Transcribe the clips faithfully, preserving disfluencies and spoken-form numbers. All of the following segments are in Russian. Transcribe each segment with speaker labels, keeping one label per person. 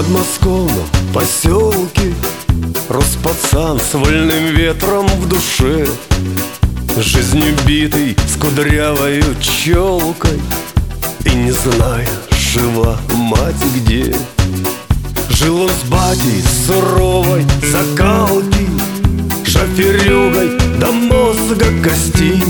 Speaker 1: подмосковном поселке рос пацан с вольным ветром в душе, жизнью битый, с кудрявою челкой, и не зная, жива мать где. Жил он с батей суровой закалки, шоферюгой до мозга костей,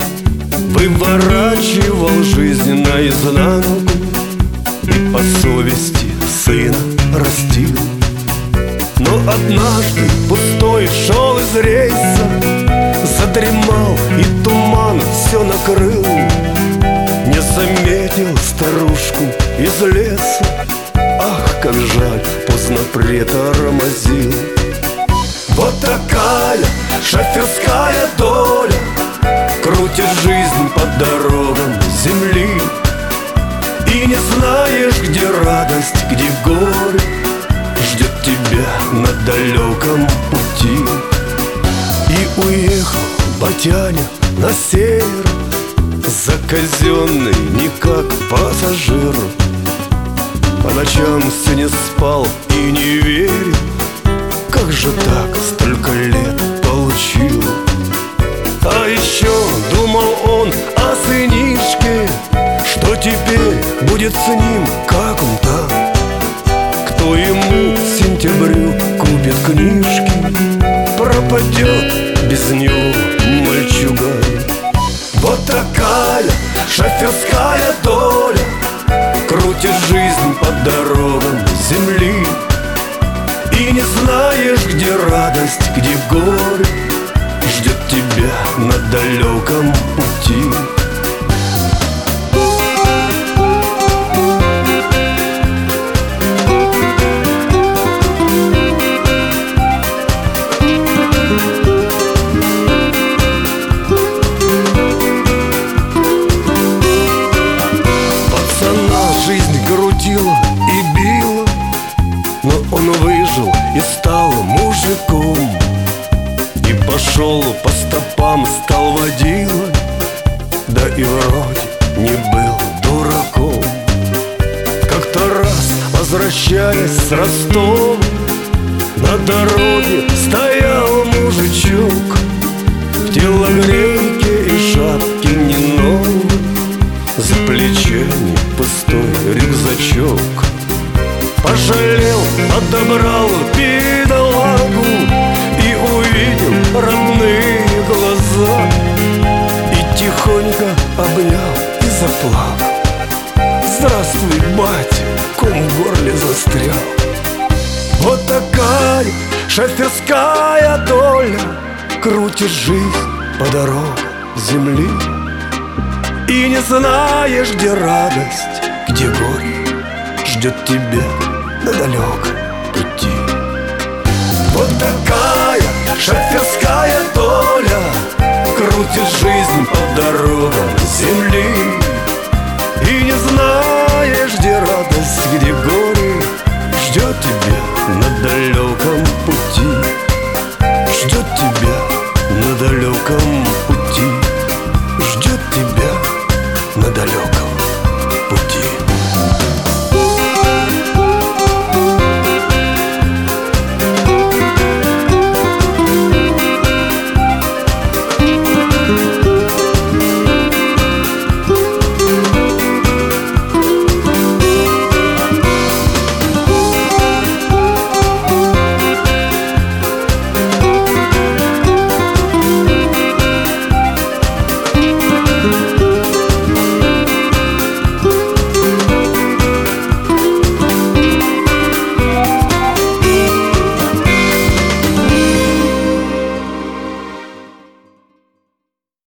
Speaker 1: выворачивал жизнь наизнанку и по совести сына растил. Но однажды пустой шел из рейса, задремал и туман все накрыл. Не заметил старушку из леса, ах, как жаль, поздно притормозил. Вот такая шоферская доля, крутит жизнь по дорогам земли. И не знаешь, где радость, где горе ждет тебя на далеком пути. И уехал батяня на север, заказенный не как пассажир. По ночам все не спал и не верил, как же так столько лет получил. А еще думал он о сынишке, что теперь будет с ним, как он там. Кто ему к сентябрю купит книжки, пропадет без него мальчуган. Вот такая шоферская доля, крутит жизнь по дорогам земли. И не знаешь, где радость, где горе ждет тебя на далеком пути. Жизнь крутила и била, но он выжил и стал мужиком. И пошел по стопам, стал водилой, да и вроде не был дураком. Как-то раз, возвращаясь с Ростова, на дороге стоял мужичок в телогрейке и шапке не новой, за плечами пустой рюкзачок. Пожалел, отобрал бедолагу и увидел родные глаза, и тихонько обнял и заплакал. Здравствуй, батя, ком в горле застрял. Вот такая шоферская доля, крутит жизнь по дорогам земли. И не знаешь, где радость, где горе ждет тебя на далеком пути. Вот такая шоферская доля, крутит жизнь по дорогам земли. И не знаешь, где радость, где горе ждет тебя на далеком